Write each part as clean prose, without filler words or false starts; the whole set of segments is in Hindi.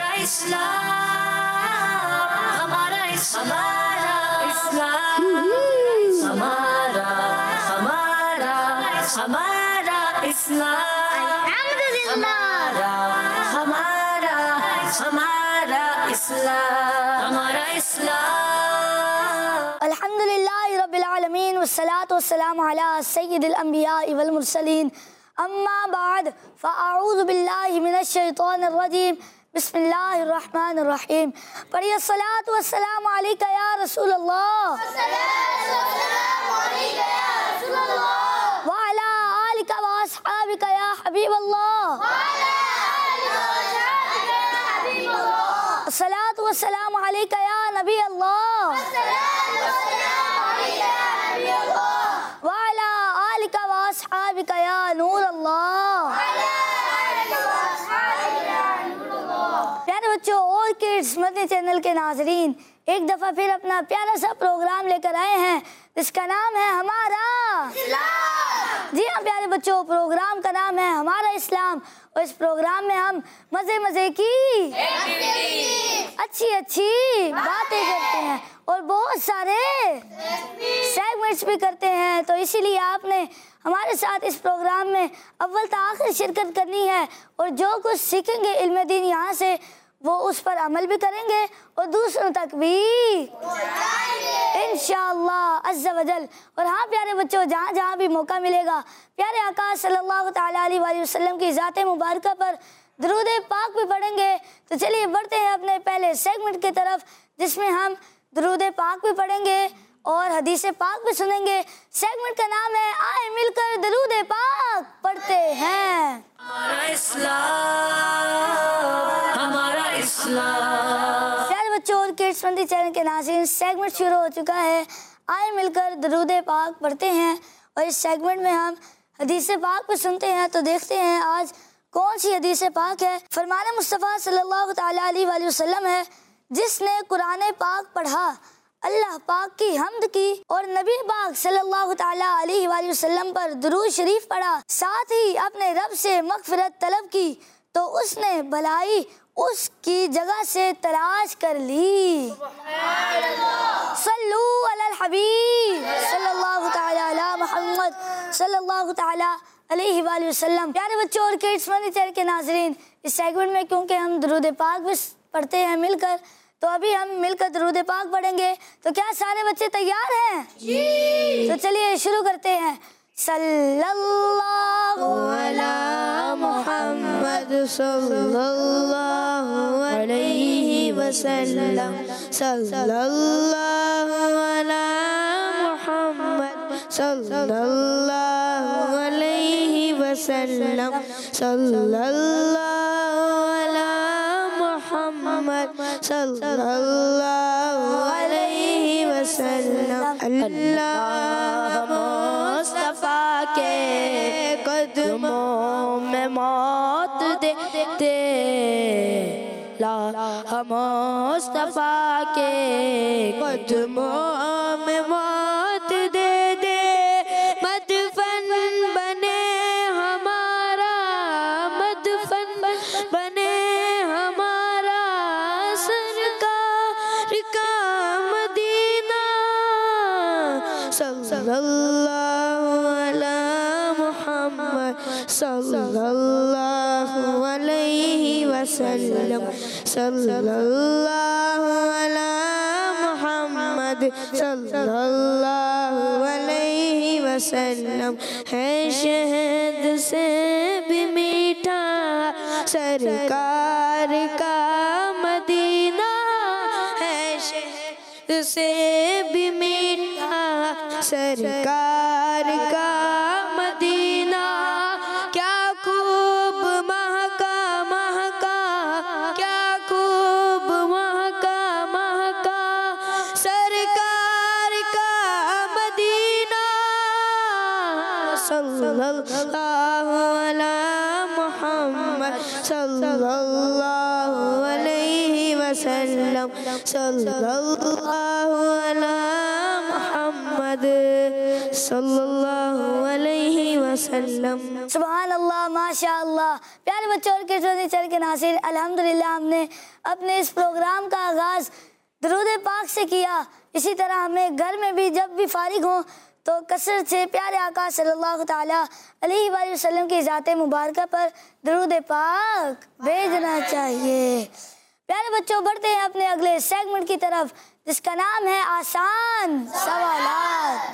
अल्हम्दुलिल्लाहि रब्बिल आलमीन वस्सलातु वस्सलामु अला सय्यिदिल अंबिया'i वल मुरसलीन अम्मा बाद फ़अऊज़ु बिल्लाहि मिनश शैतानिर रजीम बिस्मिल्लाहिर रहमानिर रहीम। पढ़िए सलातु वस्सलामु अलैका या रसूल अल्लाह व अला आलिका व अस्हाबिका या हबीब अल्लाह। सलातु वस्सलामु अलैका या नबी अल्लाह व अला आलिका व अस्हाबिका या नूर अल्लाह। प्यारे बच्चों और किड्स मदनी चैनल के नाजरीन, एक दफ़ा फिर अपना प्यारा सा प्रोग्राम लेकर आए हैं जिसका नाम है हमारा इस्लाम। जी हाँ प्यारे बच्चों, प्रोग्राम का नाम है हमारा इस्लाम और इस प्रोग्राम में हम मज़े की अच्छी बातें करते हैं और बहुत सारे सेगमेंट्स भी करते हैं। तो इसीलिए आपने हमारे साथ इस प्रोग्राम में अव्वल से आखिर शिरकत करनी है और जो कुछ सीखेंगे इल्म दीन यहाँ से वो उस पर अमल भी करेंगे और दूसरों तक भी इंशाअल्लाह अज़्ज़ा वजल। और हाँ प्यारे बच्चों, जहाँ जहाँ भी मौका मिलेगा प्यारे आका सल्लल्लाहु तआला अलैहि वसल्लम की ज़ात मुबारका पर दरूद पाक भी पढ़ेंगे। तो चलिए बढ़ते हैं अपने पहले सेगमेंट की तरफ जिसमें हम दरूद पाक भी पढ़ेंगे और हदीस पाक भी सुनेंगे। सेगमेंट का नाम है आए मिलकर दरूद पाक पढ़ते हैं। हमारा इस्लाम। प्यारे बच्चों और किड्स मंदी चैनल के नाज़रीन, सेगमेंट शुरू हो चुका है आए मिलकर दरूद पाक पढ़ते हैं और इस सेगमेंट में हम हदीस पाक भी सुनते हैं। तो देखते हैं आज कौन सी हदीस पाक है। फरमान मुस्तफ़ा सल्लल्लाहु तआला अलैहि वसल्लम है, जिसने कुरान पाक पढ़ा, अल्लाह पाक की हम्द की और नबी पाक सल्लल्लाहु तआला अलैहि वसल्लम पर दुरूद शरीफ पढ़ा, साथ ही अपने रब से मग़फ़िरत तलब की, तो उसने भलाई उसकी जगह से तलाश कर ली। सल्लू अलल हबीब सल्लल्लाहु तआला अला मुहम्मद सल्लल्लाहु तआला अलैहि वसल्लम। प्यारे बच्चों और किड्स मदनी चैनल के नाज़रीन, इस सेगमेंट में क्योंकि हम दुरूद पाक भी पढ़ते हैं मिलकर, तो अभी हम मिलकर दरूद पाक पढ़ेंगे। तो क्या सारे बच्चे तैयार हैं? जी। तो चलिए शुरू करते हैं। सल्लल्लाहु अलैहि मुहम्मद सल्लल्लाहु अलैहि वसल्लम। सल्लल्लाहु अलैहि मुहम्मद सल्लल्लाहु अलैहि वसल्लम। सल्लल्लाहु अलैहि मुहम्मद सल्लल्लाहु अलैहि वसल्लम। अल्लाह मुस्तफा के कदमों में मौत दे दे, ला मुस्तफा के कदमों में मौत दे दे, मदफन बने हमारा, मदफन बने हमारा सरकार का मदीना। सल्लल्लाहु अला मुहम्मद सल्लल्लाहु अलैहि वसल्लम। सल्लल्लाहु अला मुहम्मद सल्लल्लाहु अलैहि वसल्लम। है शहद से भी मीठा सरकार का मदीना, है शहद से भी मीठा सरकार का मदीना। क्या खूब महका महका, क्या खूब महका महका सरकार का मदीना। सल्लल्लाहु अला मुहम्मद सल्लल्लाहु अलैहि वसल्लम। सल्लल्लाहु अला मुहम्मद सल्लल्लाहु अलैहि वसल्लम। वसल्लम। सुभान अल्लाह, माशा अल्लाह। प्यारे बच्चों और किड्स वंदी चैनल के नाज़रीन, अल्हम्दुलिल्लाह हमने अपने इस प्रोग्राम का आगाज़ दरूद पाक से किया। इसी तरह हमें घर में भी जब भी फारिग हों तो कसरत से प्यारे आका सल्लल्लाहु ताला अलैहि वसल्लम की ज़ात मुबारक पर दरूद पाक भेजना चाहिए। प्यारे बच्चों, बढ़ते हैं अपने अगले सेगमेंट की तरफ जिसका नाम है आसान सवालात।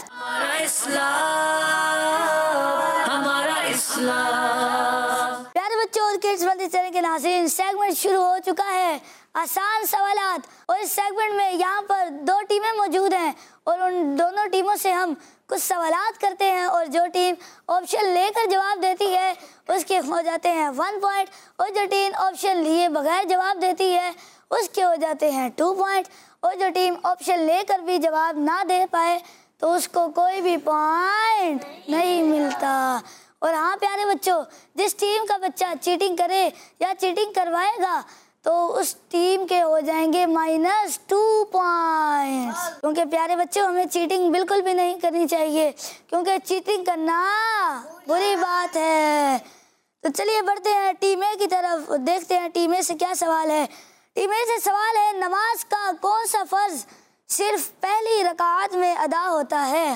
हमारा इस्लाम। प्यारे बच्चों और किड्स वंदी चैनल के नाज़रीन, सेगमेंट शुरू हो चुका है आसान सवालात। और इस सेगमेंट में यहाँ पर दो टीमें मौजूद हैं और उन दोनों टीमों से हम कुछ सवालात करते हैं और जो टीम ऑप्शन लेकर जवाब देती है उसके हो जाते हैं 1 पॉइंट और जो टीम ऑप्शन लिए बगैर जवाब देती है उसके हो जाते हैं 2 पॉइंट और जो टीम ऑप्शन लेकर भी जवाब ना दे पाए तो उसको कोई भी पॉइंट नहीं मिलता। और हाँ प्यारे बच्चों, जिस टीम का बच्चा चीटिंग करे या चीटिंग करवाएगा तो उस टीम के हो जाएंगे -2 पॉइंट्स। क्योंकि प्यारे बच्चों, हमें चीटिंग बिल्कुल भी नहीं करनी चाहिए क्योंकि चीटिंग करना बुरी बात है। तो चलिए बढ़ते हैं टीम ए की तरफ, देखते हैं टीम ए से क्या सवाल है। टीम ए से सवाल है, नमाज का कौन सा फर्ज सिर्फ पहली रकात में अदा होता है?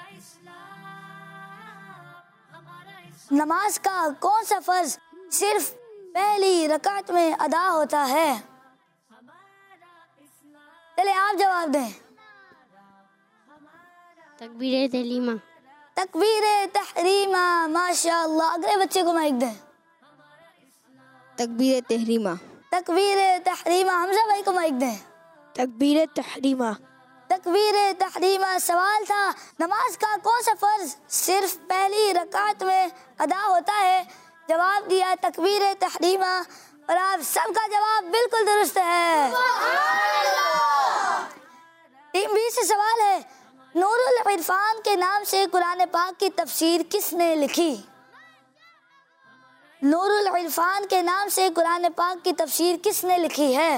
नमाज का कौन सा फर्ज सिर्फ पहली रकात में अदा होता है? चले आप जवाब दें। तकबीर तहरीमा। तकबीर तहरीमा, माशाअल्लाह। अगले बच्चे को माइक दें। तकबीर तहरीमा। तकबीर तहरीमा। हमजा भाई को माइक दें। तकबीर तहरीमा। तकबीर तहरीमा। सवाल था, नमाज का कौन सा फर्ज सिर्फ पहली रकात में अदा होता है? जवाब दिया तकबीर तहरीमा और आप सबका जवाब बिल्कुल दुरुस्त है। टीम बी से सवाल है, नूरुल इरफान के नाम से कुरान पाक की तफसीर किसने लिखी? नूरुल इरफान के नाम से कुरान पाक की तफसीर किसने लिखी है?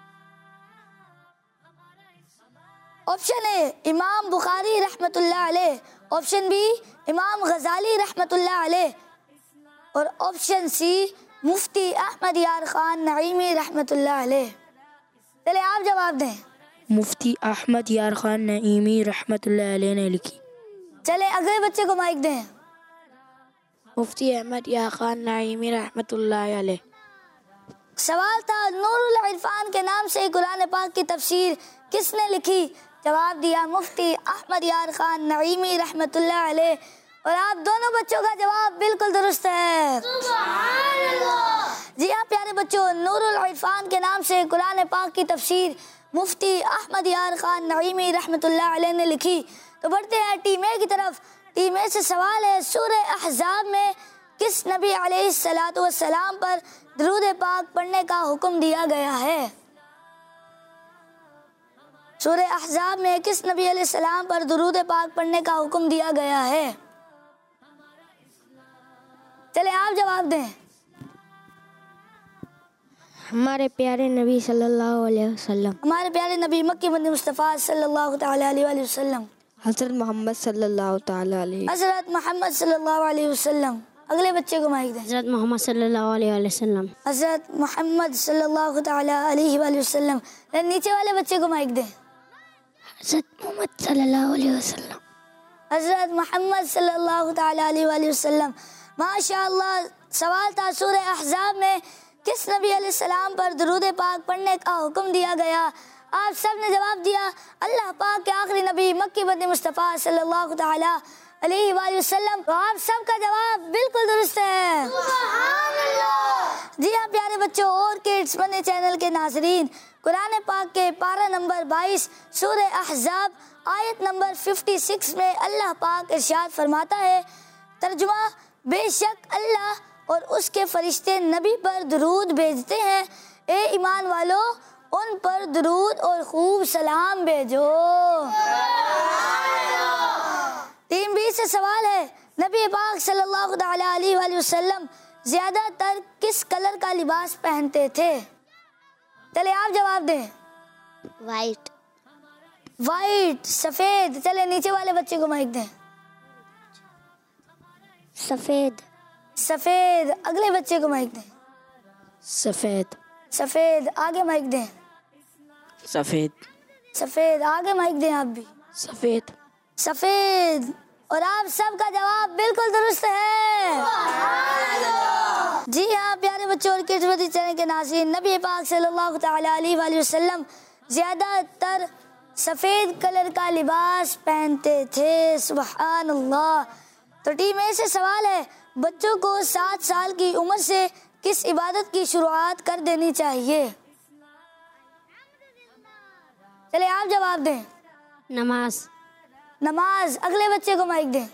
ऑप्शन ए इमाम बुखारी रहमतुल्लाह अलैह, ऑप्शन बी इमाम गजाली रहमतुल्लाह अलैह और ऑप्शन सी मुफ्ती अहमद यार खान नईमी रहमतुल्लाह अलैह। चले आप जवाब दें। मुफ्ती अहमद यार खान नईमी रहमतुल्लाह अलैह ने लिखी। चले अगले बच्चे को माइक दें। मुफ्ती अहमद यार खान नईमी रहमतुल्लाह अलैह। सवाल था, नूरुल इरफान के नाम से कुरान पाक की तफसीर किसने लिखी? जवाब दिया मुफ्ती अहमद यार खान नईमी रहमतुल्लाह अलैह और आप दोनों बच्चों का जवाब बिल्कुल दुरुस्त है। जी हाँ प्यारे बच्चों, नूरुल इरफान के नाम से कुरान पाक की तफसीर मुफ्ती अहमद यार खान नईमी रहमतुल्लाह अलैह ने लिखी। तो बढ़ते हैं टीम ए की तरफ। टीम ए से सवाल है, सूरह अहज़ाब में किस नबी अलैहिस्सलातु वस्सलाम पर दरूद पाक पढ़ने का हुक्म दिया गया है? सूरह अहज़ाब में किस नबी अलैहिस्सलाम पर दरूद पाक पढ़ने का हुक्म दिया गया है? चले आप जवाब दें। हमारे प्यारे नबी सल्लल्लाहु अलैहि वसल्लम। हमारे प्यारे नबी मक्की मदनी मुस्तफ़ा सल्लल्लाहु ताला अलैहि वसल्लम। हज़रत मोहम्मद सल्लल्लाहु ताला अलैहि। हज़रत मोहम्मद सल्लल्लाहु अलैहि वसल्लम। अगले बच्चे को माइक दें। हज़रत मोहम्मद सल्लल्लाहु अलैहि वसल्लम। हज़रत मोहम्मद सल्लल्लाहु ताला अलैहि वसल्लम। नीचे वाले बच्चे को माइक दें। हज़रत मोहम्मद सल्लल्लाहु अलैहि वसल्लम। हज़रत मोहम्मद सल्लल्लाहु ताला अलैहि वसल्लम। माशाअल्लाह। सवाल था, सूरह अहज़ाब में किस नबी अलैहिस्सलाम पर दरूद पाक पढ़ने का हुक्म दिया गया? आप सब ने जवाब दिया अल्लाह पाक के आखिरी नबी मक्की मदनी मुस्तफ़ा सल्लल्लाहु ताला अलैहि वसल्लम। तो आप सबका जवाब बिल्कुल दुरुस्त है। जी हाँ प्यारे बच्चों और किड्स वंदे चैनल के नाजरीन, कुरान पाक के पारा नंबर 22 सूरह अहज़ाब आयत नंबर 56 में अल्लाह पाक इरशाद फरमाता है, तर्जुमा, बेशक अल्लाह और उसके फरिश्ते नबी पर दरूद भेजते हैं, ए ईमान वालों उन पर दरूद और खूब सलाम भेजो। टीम बी से सवाल है, नबी पाक सल्लल्लाहु अलैहि वसल्लम ज्यादातर किस कलर का लिबास पहनते थे? चले आप जवाब दें। वाइट। वाइट, सफेद। चले नीचे वाले बच्चे को माइक दें। सफ़ेद। सफ़ेद। अगले बच्चे को माइक दें। सफ़ेद। सफ़ेद। आगे माइक दें। सफ़ेद। सफ़ेद। आगे माइक दें आप भी। सफ़ेद। सफ़ेद। और आप सबका जवाब बिल्कुल दुरुस्त है। जी हाँ प्यारे बच्चों और किड्स मदीना चैनल के नाज़रीन, नबी पाक सल्लल्लाहु तआला अलैहि वसल्लम ज़्यादातर सफ़ेद कलर का लिबास पहनते थे। सुभान अल्लाह। तो टीम ए से सवाल है, बच्चों को 7 साल की उम्र से किस इबादत की शुरुआत कर देनी चाहिए? चलिए आप जवाब दें। नमाज। नमाज। अगले बच्चे को माइक दें।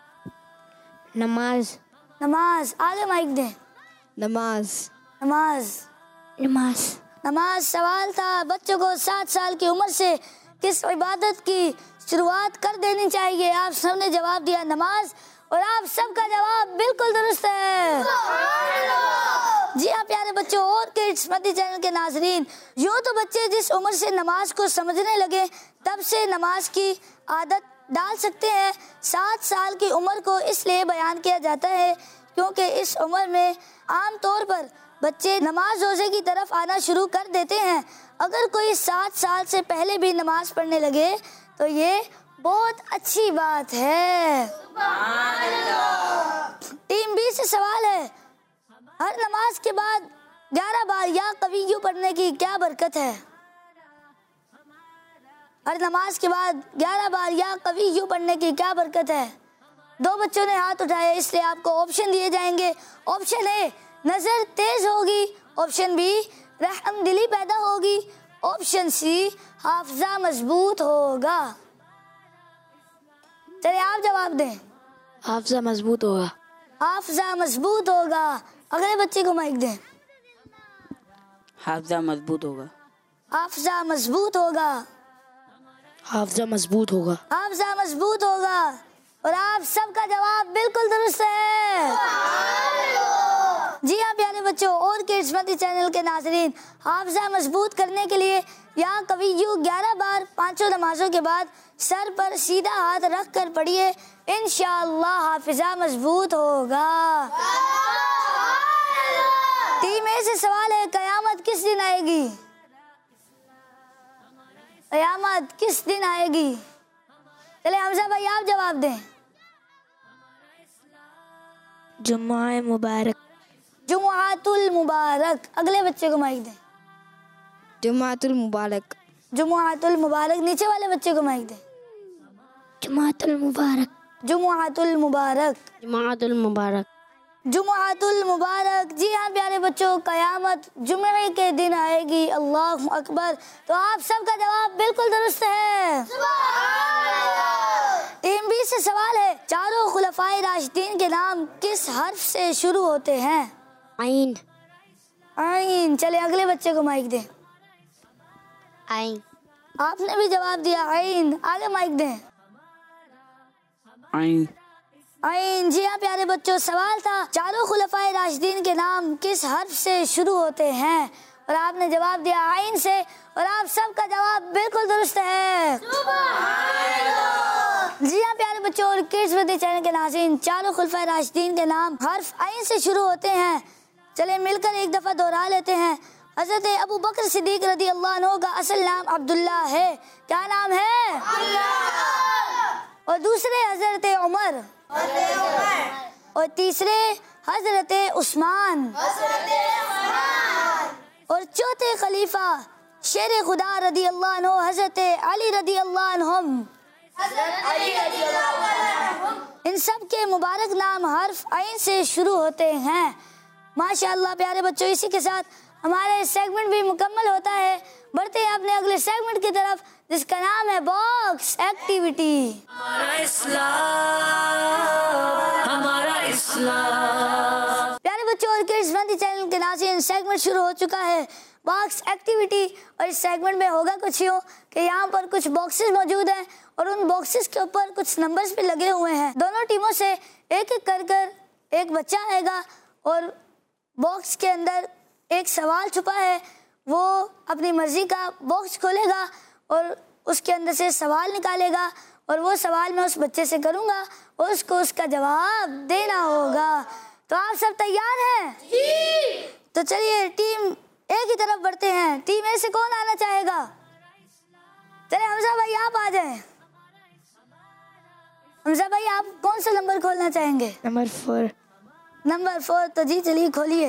नमाज। नमाज। आगे माइक दें। नमाज। नमाज। नमाज। नमाज। सवाल था, बच्चों को 7 साल की उम्र से किस इबादत की शुरुआत कर देनी चाहिए? आप सबने जवाब दिया नमाज, और आप सबका जवाब बिल्कुल दुरुस्त है। जी हाँ प्यारे बच्चों और किड्स मदीना चैनल के नाजरीन, यूँ तो बच्चे जिस उम्र से नमाज को समझने लगे तब से नमाज की आदत डाल सकते हैं। 7 साल की उम्र को इसलिए बयान किया जाता है क्योंकि इस उम्र में आम तौर पर बच्चे नमाज रोज़े की तरफ आना शुरू कर देते हैं। अगर कोई 7 साल से पहले भी नमाज पढ़ने लगे तो ये बहुत अच्छी बात है। टीम बी से सवाल है, हर नमाज के बाद 11 बार या कविय्यू पढ़ने की क्या बरकत है? हर नमाज के बाद 11 बार या कविय्यू पढ़ने की क्या बरकत है? 2 बच्चों ने हाथ उठाया, इसलिए आपको ऑप्शन दिए जाएंगे। ऑप्शन ए, नज़र तेज होगी। ऑप्शन बी, रहमदिली पैदा होगी। ऑप्शन सी, हाफजा मजबूत होगा। चलिए आप जवाब दें। हाफजा मजबूत होगा। हाफजा मजबूत होगा। अगले बच्चे को माइक दें। हाफजा मजबूत होगा। हाफजा मजबूत होगा। हाफजा मजबूत होगा। हाफजा मजबूत होगा। और आप सबका जवाब बिल्कुल दुरुस्त है। जी हाँ प्यारे बच्चों और किड्स मदीना चैनल के नाजरीन, हाफजा मजबूत करने के लिए या कविय्यू 11 बार 5 नमाजों के बाद सर पर सीधा हाथ रख कर पढ़िए, इंशाअल्लाह हाफिजा मजबूत होगा। टीम ए से सवाल है, कयामत किस दिन आएगी? कयामत किस दिन आएगी? चले हमजा भाई आप जवाब दें। जुम्मा मुबारक। जुमुआतुल मुबारक। अगले बच्चे को माइक दें। जुम्मातुल मुबारक। जुमुआतुल मुबारक। नीचे वाले बच्चे को माइक दें। जुमातुल मुबारक। जुमुआतुल मुबारक। जुम्मातुल मुबारक। जुमुआतुल मुबारक। जी हाँ प्यारे बच्चों, कयामत जुमे के दिन आएगी। अल्लाह अकबर। तो आप सबका जवाब बिल्कुल दुरुस्त है। टीम बी से सवाल है, चारों खुलफाए राशिदीन के नाम किस हर्फ से शुरू होते हैं? आइन। आइन। चले अगले बच्चे को माइक दें। आइन। आपने भी जवाब दिया आइन। आगे माइक दें। आइन। आइन। जी हाँ प्यारे बच्चों, सवाल था, चारों खुलफाए राशिदीन के नाम किस हर्फ से शुरू होते हैं? और आपने जवाब दिया आइन से, और आप सबका जवाब बिल्कुल दुरुस्त है। जी हाँ प्यारे बच्चों और किड्स मदीना चैनल के नाज़रीन, चारों खुलफाए राशिदीन के नाम हर्फ आइन से शुरू होते हैं। चले मिलकर एक दफ़ा दोहरा लेते हैं। हज़रत अबू बकर सिद्दीक रज़ी अल्लाह अन्हु का असल नाम अब्दुल्ला है। क्या नाम है? और दूसरे हज़रत उमर, और तीसरे हज़रत उस्मान, और चौथे खलीफा शेर खुदा रज़ी अल्लाह अन्हु हज़रत अली रज़ी अल्लाह अन्हुम। इन सब के मुबारक नाम हर्फ आइन से शुरू होते हैं। माशाअल्लाह प्यारे बच्चों, इसी के साथ हमारा सेगमेंट भी मुकम्मल होता है। बढ़ते हैं अपने अगले सेगमेंट की तरफ, जिसका नाम है बॉक्स एक्टिविटी। हमारा इस्लाम, हमारा इस्लाम। प्यारे बच्चों और किड्स मदीना चैनल के नाज़रीन, सेगमेंट शुरू हो चुका है बॉक्स एक्टिविटी। और इस सेगमेंट में होगा कुछ यूँ कि यहाँ पर कुछ बॉक्सेस मौजूद हैं और उन बॉक्सेस के ऊपर कुछ नंबर्स भी लगे हुए हैं। दोनों टीमों से एक एक कर एक बच्चा आएगा और बॉक्स के अंदर एक सवाल छुपा है। वो अपनी मर्जी का बॉक्स खोलेगा और उसके अंदर से सवाल निकालेगा और वो सवाल मैं उस बच्चे से करूँगा और उसको उसका जवाब देना होगा। तो आप सब तैयार हैं? जी। तो चलिए टीम ए की तरफ बढ़ते हैं। टीम ए से कौन आना चाहेगा? चलिए हमजा भाई आप आ जाएं। हमजा भाई आप कौन सा नंबर खोलना चाहेंगे? नंबर 4। नंबर 4। तो जी चलिए खोलिए।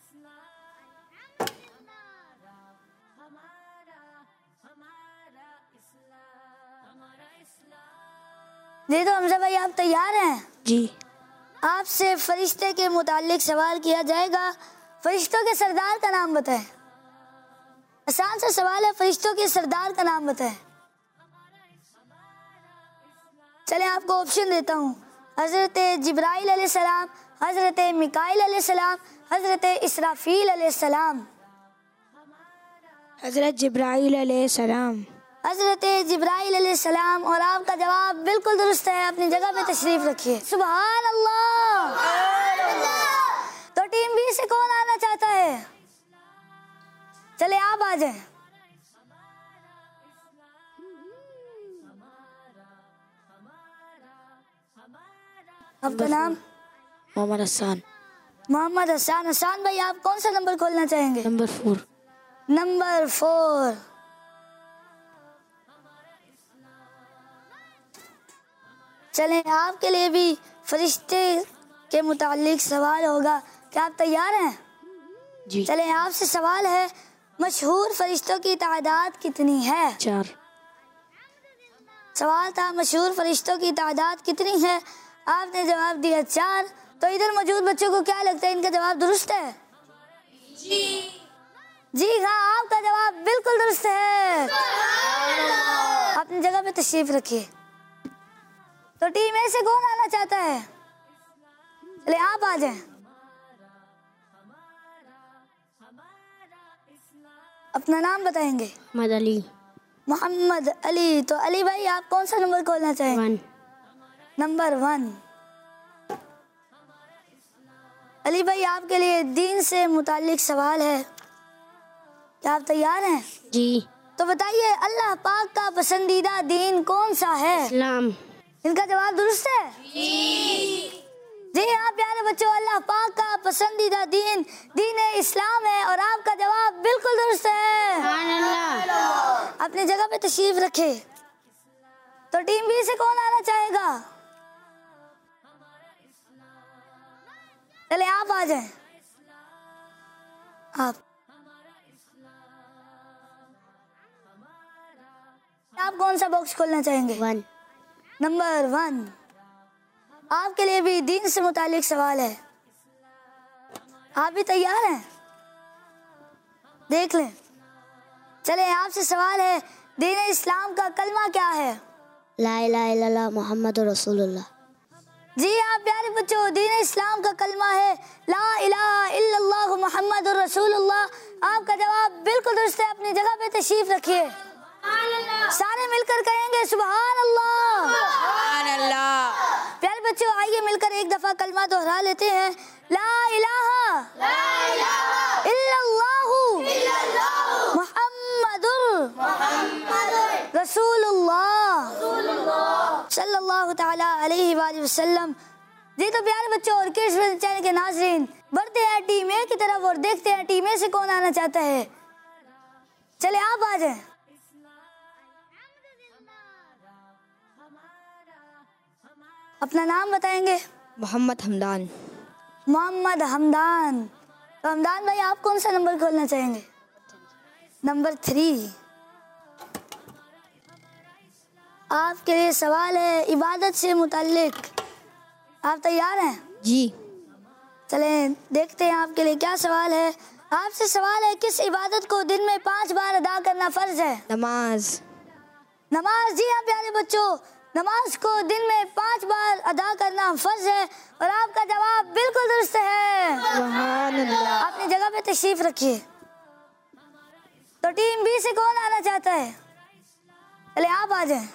जी तो हमजा भाई आप तैयार हैं? जी। आपसे फरिश्ते के मुतालिक सवाल किया जाएगा। फरिश्तों के सरदार का नाम बताएं। आसान सा सवाल है, फरिश्तों के सरदार का नाम बताएं। चले आपको ऑप्शन देता हूँ। हजरत जिब्राइल अलैहिस्सलाम, हजरत मिकाइल अलैहिस्सलाम, हजरत इसराफील अलैहिस्सलाम। हजरत जिब्राइल अलैहिस्सलाम। हजरत जिब्राइल अलैहिस्सलाम। और आपका जवाब बिल्कुल दुरुस्त है। अपनी जगह पे तशरीफ रखिए। सुभान अल्लाह। तो टीम बी से कौन आना चाहता है? चले आप आ जाएं। आपका नाम? मोहम्मद हसन। मोहम्मद हसन। हसन भाई आप कौन सा नंबर खोलना चाहेंगे? नंबर 4। नंबर 4। चलें आपके लिए भी फरिश्ते के मुतालिक सवाल होगा। क्या आप तैयार हैं? जी। चलें आपसे सवाल है, मशहूर फरिश्तों की तादाद कितनी है? 4। सवाल था मशहूर फरिश्तों की तादाद कितनी है। आपने जवाब दिया 4। तो इधर मौजूद बच्चों को क्या लगता है, इनका जवाब दुरुस्त है? जी हाँ, आपका जवाब बिल्कुल दुरुस्त है। अपनी जगह पे तशरीफ रखिए। तो टीम ए से कौन आना चाहता है? चले आप आ जाएं। अपना नाम बताएंगे? मोहम्मद अली। मोहम्मद अली। तो अली भाई आप कौन सा नंबर खोलना चाहेंगे? 1। नंबर 1। अली भाई आपके लिए दीन से मुतालिक सवाल है। क्या आप तैयार हैं? जी। तो बताइए अल्लाह पाक का पसंदीदा दीन कौन सा है? इस्लाम। इनका जवाब दुरुस्त है? जी हाँ प्यारे बच्चों, अल्लाह पाक का पसंदीदा दीन दीन इस्लाम है और आपका जवाब बिल्कुल दुरुस्त है। अपनी जगह पे तशरीफ रखे। तो टीम बी से कौन आना चाहेगा? चले आप आ जाएं। आप कौन सा बॉक्स खोलना चाहेंगे? 1। नंबर 1। आपके लिए भी दीन से मुतालिक सवाल है। आप भी तैयार हैं? देख लें। चले आपसे सवाल है, दीन इस्लाम का कलमा क्या है? ला इलाहा इल्लल्लाह मुहम्मद रसूलुल्लाह। जी हाँ प्यारे बच्चों, दीन इस्लाम का कलमा है ला इलाहा इल्लल्लाह मुहम्मद रसूलुल्लाह। आपका जवाब बिल्कुल दुरुस्त है। अपनी जगह पे तशरीफ रखिए। सारे मिलकर कहेंगे सुभान अल्लाह। सुभान अल्लाह। प्यारे बच्चों आइए मिलकर एक दफा कलमा दोहरा लेते हैं। ला इलाहा इल्लल्लाहु मुहम्मदुर रसूलुल्लाह सल्लल्लाहु ताला अलैहि वसल्लम। जी तो प्यारे बच्चों और किड्स वर्ल्ड चैनल के नाज़रीन, बढ़ते हैं टीम ए की तरफ और देखते हैं टीम ए से कौन आना चाहता है। चले आप आ जाएं। अपना नाम बताएंगे? मोहम्मद हमदान। मोहम्मद हमदान। तो हमदान भाई आप कौन सा नंबर खोलना चाहेंगे? नंबर 3। आपके लिए सवाल है इबादत से मुताल्लिक। आप तैयार हैं? जी। चलें देखते हैं आपके लिए क्या सवाल है। आपसे सवाल है, किस इबादत को दिन में 5 बार अदा करना फर्ज है? नमाज। नमाज। जी हाँ प्यारे बच्चों, नमाज को दिन में 5 बार अदा करना फर्ज है और आपका जवाब बिल्कुल दुरुस्त है। सुभान अल्लाह। अपनी जगह पे तशरीफ रखिए। तो टीम बी से कौन आना चाहता है? चले आप आ जाएं।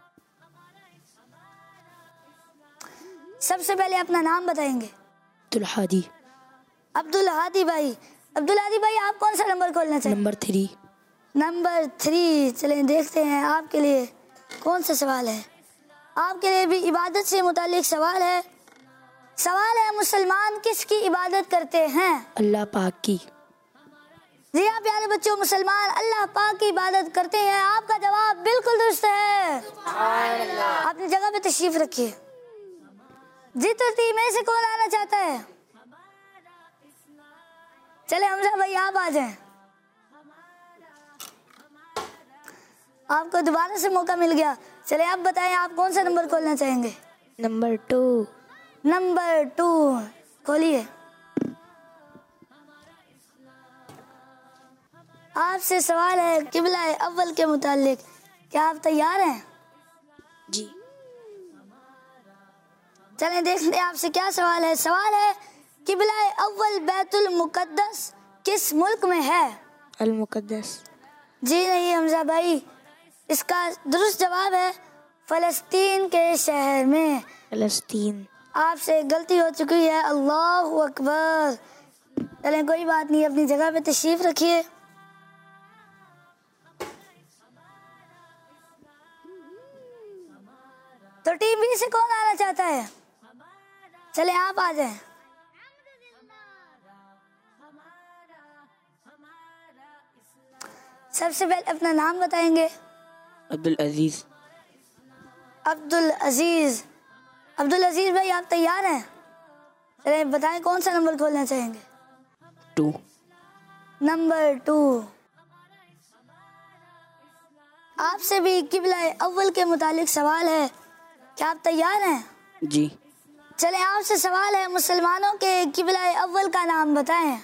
सबसे पहले अपना नाम बताएंगे? अब्दुल हादी। अब्दुल हादी भाई। अब्दुल हादी भाई आप कौन सा नंबर खोलना चाहेंगे? नंबर 3। नंबर 3। चलें देखते हैं आपके लिए कौन सा सवाल है। आपके लिए भी इबादत से मुतालिक सवाल है। सवाल है, मुसलमान किसकी इबादत करते हैं? अल्लाह पाक की। जी हाँ प्यारे बच्चों, मुसलमान अल्लाह पाक की इबादत करते हैं। आपका जवाब बिल्कुल दुरुस्त है। अपनी जगह पे तशरीफ रखिए। जी तो टीम में से कौन आना चाहता है? चले हमजा भाई आप आ जाएं। आपको दोबारा से मौका मिल गया। चले आप बताएं, आप कौन सा नंबर खोलना चाहेंगे? नंबर 2। नंबर 2 खोलिए। आपसे सवाल है किबला अव्वल के मुतालिक। क्या आप तैयार हैं? जी। चलें देखते हैं आपसे क्या सवाल है। सवाल है, किबला अव्वल बैतुल मुकद्दस किस मुल्क में है? अल मुकद्दस। जी नहीं हमजा भाई, इसका दुरुस्त जवाब है फ़लस्तीन के शहर में। फ़लस्तीन। आपसे गलती हो चुकी है। अल्लाहु अकबर। चलें कोई बात नहीं, अपनी जगह पे तशरीफ रखिए। तो टीम बी से कौन आना चाहता है? चले आप आ जाएं। सबसे पहले अपना नाम बताएंगे। अब्दुल अजीज। अब्दुल अजीज। अब्दुल अजीज भाई आप तैयार हैं? चले बताएं कौन सा नंबर खोलना चाहेंगे? 2। नंबर 2। आपसे भी किबला अव्वल के मुतालिक सवाल है। क्या आप तैयार हैं? जी। चले आपसे सवाल है, मुसलमानों के किबला अव्वल का नाम बताएं।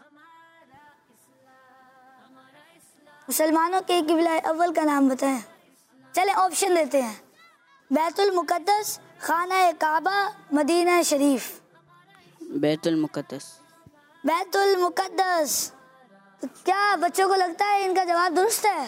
मुसलमानों के किबला अव्वल का नाम बताएं। चले ऑप्शन देते हैं। बैतुल मुकद्दस, खाना काबा, मदीना शरीफ। बैतुल मुकद्दस। बैतुल मुकद्दस। तो क्या बच्चों को लगता है इनका जवाब दुरुस्त है?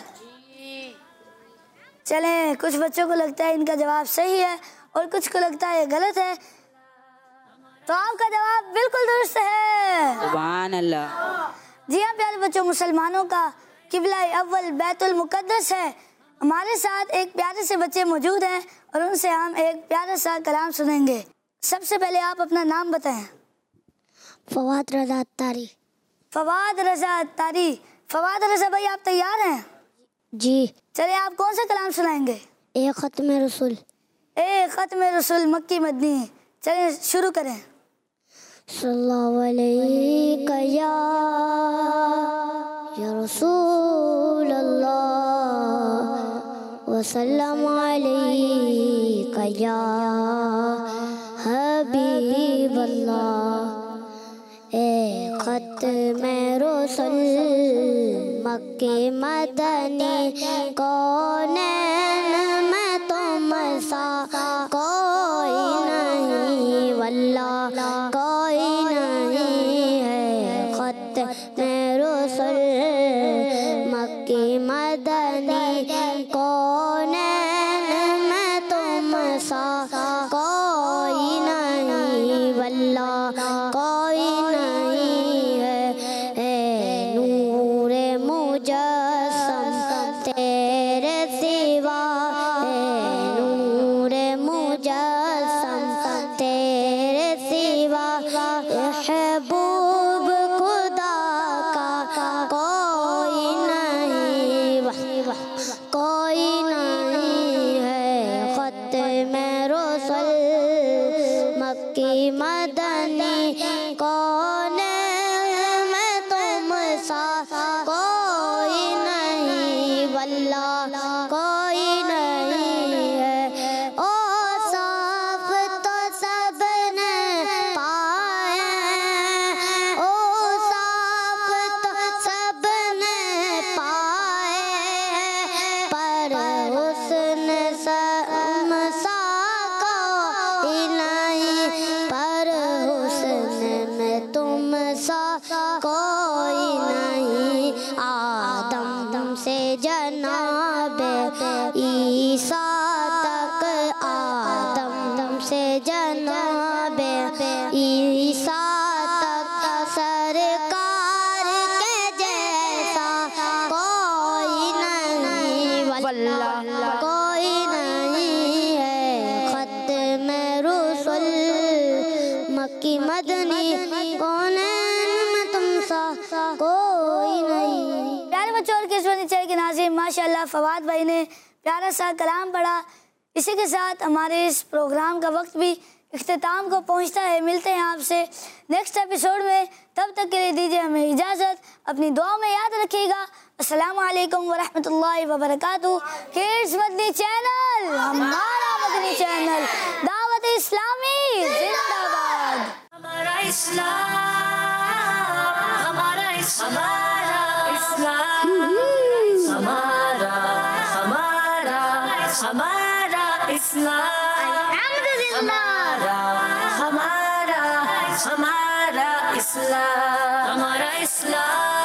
चलें, कुछ बच्चों को लगता है इनका जवाब सही है और कुछ को लगता है गलत है। तो आपका जवाब बिल्कुल दुरुस्त है। सुभान अल्लाह। जी हाँ प्यारे बच्चों, मुसलमानों का किबला अव्वल बैतुल मुकद्दस है। हमारे साथ एक प्यारे से बच्चे मौजूद हैं और उनसे हम एक प्यारा सा कलाम सुनेंगे। सबसे पहले आप अपना नाम बताएं। फवाद रजा अत्तारी। फवाद रजा अत्तारी। फवाद रजा भाई आप तैयार हैं? जी। चलिए आप कौन सा कलाम सुनाएंगे? ए ख़त्म रसूल। ए ख़त्म रसूल मक्की मदनी। चलिए शुरू करें। सल्लल्लाहु अलैहि या रसूल अल्लाह वसल्लम अलैका या हबीब अल्लाह। ए ख़त्म रसूल मक्के मदनी कौनैन में तुम सा कोई नहीं वल्लाह कोई नहीं है। ख़त्म रसूल मक्के मदनी कौनैन में तुम सा कोई नहीं वल्लाह कोई नहीं है। नूरे मुजस्सम तेरे सिवा नूरे मुजस्सम तेरे सिवा महबूब खुदा का कोई नहीं कोई नहीं है। ख़त्म रसूल मक्की मदनी कौन में तुम सा कोई नहीं वल्लाह कोई नहीं है। ओ साफ तो सबने पाए ओ साफ तो सबने पाए पर हुस्न समसा कोई नहीं पर हुस्न में तुम सा कोई नहीं। आदम से जनाब ईसा तक आदम से जनाब ईसा तक सरकार के जैसा कोई नहीं वल्लाह कोई नहीं है। मदनी कौनैन में तुम सा कोई नहीं। प्यारे बच्चों और किस्मती चैनल के नाज़रीन, माशाअल्लाह फवाद भाई ने प्यारा सा कलाम पढ़ा। इसी के साथ हमारे इस प्रोग्राम का वक्त भी इख्तिताम को पहुंचता है। मिलते हैं आपसे नेक्स्ट एपिसोड में, तब तक के लिए दीजिए हमें इजाज़त। अपनी दुआ में याद रखिएगा। अस्सलामु अलैकुम वरहमतुल्लाहि वबरकातुहू। किड्स मदनी चैनल, हमारा मदनी चैनल, दावत इस्लामी जिंदाबाद। हमारा इस्लाम, हमारा इस्लाम, हमारा इस्लाम, हमारा इस्लाम, हमारा इस्लाम।